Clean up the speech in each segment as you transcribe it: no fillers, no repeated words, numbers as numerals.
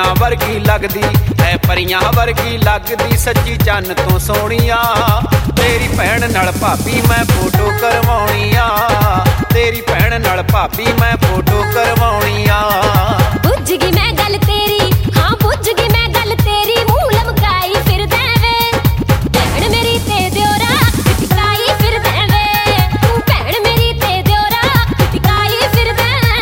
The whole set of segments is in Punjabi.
ਪਰੀਆਂ ਵਰਗੀ ਲੱਗਦੀ ਐ ਪਰੀਆਂ ਵਰਗੀ ਲੱਗਦੀ ਸੱਚੀ ਚੰਨ ਤੋਂ ਸੋਹਣੀਆ ਤੇਰੀ ਭੈਣ ਨਾਲ ਭਾਬੀ ਮੈਂ ਫੋਟੋ ਕਰਵਾਉਣੀ ਆ ਤੇਰੀ ਭੈਣ ਨਾਲ ਭਾਬੀ ਮੈਂ ਫੋਟੋ ਕਰਵਾਉਣੀ ਆ ਬੁੱਝ ਗਈ ਮੈਂ ਗੱਲ ਤੇਰੀ ਹਾਂ ਬੁੱਝ ਗਈ ਮੈਂ ਗੱਲ ਤੇਰੀ ਮੂੰਹ ਲਮਕਾਈ ਫਿਰਦਾ ਵੇ ਭੈਣ ਮੇਰੀ ਤੇ ਦਿਓਰਾ ਟਿਕਾਈ ਫਿਰਦਾ ਵੇ ਤੂੰ ਭੈਣ ਮੇਰੀ ਤੇ ਦਿਓਰਾ ਟਿਕਾਈ ਫਿਰਦਾ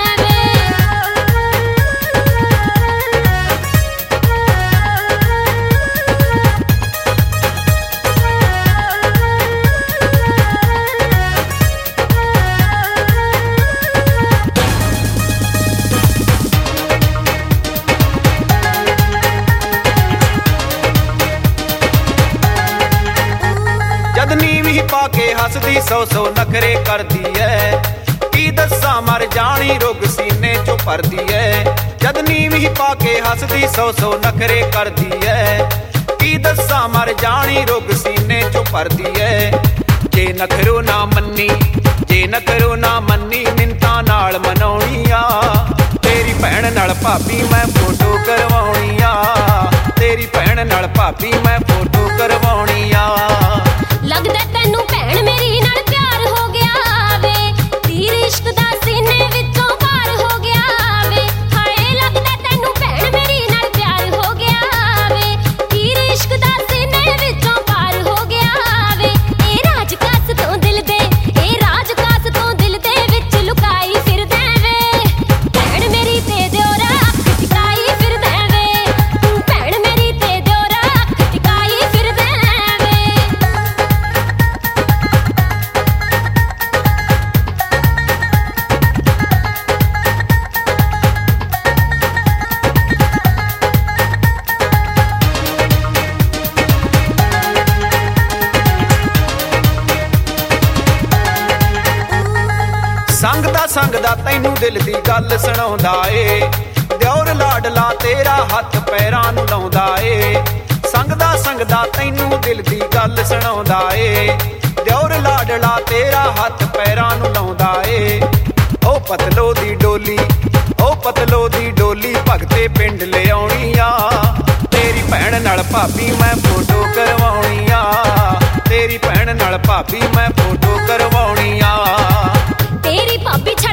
ਜਦ ਨੀਵੀਂ ਪਾ ਕੇ ਹੱਸਦੀ ਸੌ ਨਖਰੇ ਕਰਦੀ ਐ ਕੀ ਦੱਸਾਂ ਮਰ ਜਾਣੀ ਰੁੱਗ ਸੀਨੇ ਚੋਂ ਭਰਦੀ ਐ ਜਦ ਨੀਵੀਂ ਪਾ ਕੇ ਹੱਸਦੀ ਸੌ ਨਖਰੇ ਕਰਦੀ ਐ ਕੀ ਦੱਸਾਂ ਮਰ ਜਾਣੀ ਰੁੱਗ ਸੀਨੇ ਚੋਂ ਭਰਦੀ ਐ ਜੇ ਨਖਰੋ ਨਾ ਮੰਨੀ ਜੇ ਨਖਰੋ ਨਾ ਮੰਨੀ ਮਿੰਤਾਂ ਨਾਲ ਮਨਾਉਣੀ ਆ ਤੇਰੀ ਭੈਣ ਨਾਲ ਭਾਬੀ ਮੈਂ ਫੋਟੋ ਕਰਵਾਉਣੀ ਆ ਤੇਰੀ ਭੈਣ ਨਾਲ ਭਾਬੀ ਮੈਂ ਫੋਟੋ ਕਰਵਾਉਣੀ ਆ ਲੱਗਦਾ ਤੈਨੂੰ ਭੈਣ ਮੇਰੀ ਨਾਲ ਪਿਆਰ ਹੋ ਗਿਆ ਵੇ ਤੀਰ ਇਸ਼ਕ ਦਾ ਸੀਨੇ ਵਿੱਚੋਂ ਪਾਰ ਹੋ ਗਿਆ ਵੇ ਹਾਏ ਲੱਗਦਾ ਤੈਨੂੰ ਭੈਣ ਮੇਰੀ ਨਾਲ ਪਿਆਰ ਹੋ ਗਿਆ ਵੇ ਤੀਰ ਇਸ਼ਕ ਦਾ ਸੀਨੇ ਵਿੱਚੋਂ ਪਾਰ ਹੋ ਗਿਆ ਵੇ ਇਹ ਰਾਜ ਕਾਸ ਤੋਂ ਦਿਲ ਦੇ ਇਹ ਰਾਜ ਕਾਸ ਤੋਂ ਦਿਲ ਦੇ ਵਿੱਚ ਲੁਕਾਈ ਫਿਰਦਾ ਵੇ ਭੈਣ ਮੇਰੀ ਤੇ ਦਿਓਰਾ ਟਿਕਾਈ ਫਿਰਦਾ ਵੇ ਤੂੰ ਭੈਣ ਮੇਰੀ ਤੇ ਦਿਓਰਾ ਟਿਕਾਈ ਫਿਰਦਾ ਵੇ ਸੰਗਦਾ ਤੈਨੂੰ ਦਿਲ ਦੀ ਗੱਲ ਸੁਣਾਉਂਦਾ ਏ ਦਿਓਰ ਲਾਡਲਾ ਤੇਰਾ ਹੱਥ ਪੈਰਾਂ ਨੂੰ ਲਾਉਂਦਾ ਏ ਸੰਗਦਾ ਤੈਨੂੰ ਦਿਲ ਦੀ ਗੱਲ ਸੁਣਾਉਂਦਾ ਏ ਦਿਓਰ ਲਾਡਲਾ ਤੇਰਾ ਹੱਥ ਪੈਰਾਂ ਨੂੰ ਲਾਉਂਦਾ ਏ ਉਹ ਪਤਲੋ ਦੀ ਡੋਲੀ ਭਗਤੇ ਪਿੰਡ ਲਿਆਉਣੀ ਆ ਤੇਰੀ ਭੈਣ ਨਾਲ ਭਾਬੀ ਮੈਂ ਫੋਟੋ ਕਰਵਾਉਣੀ ਆ ਤੇਰੀ ਭੈਣ ਨਾਲ ਭਾਬੀ ਮੈਂ ਫੋਟੋ ਕਰਵਾਉਣੀ ਆ ਤੇਰੀ ਭਾਬੀ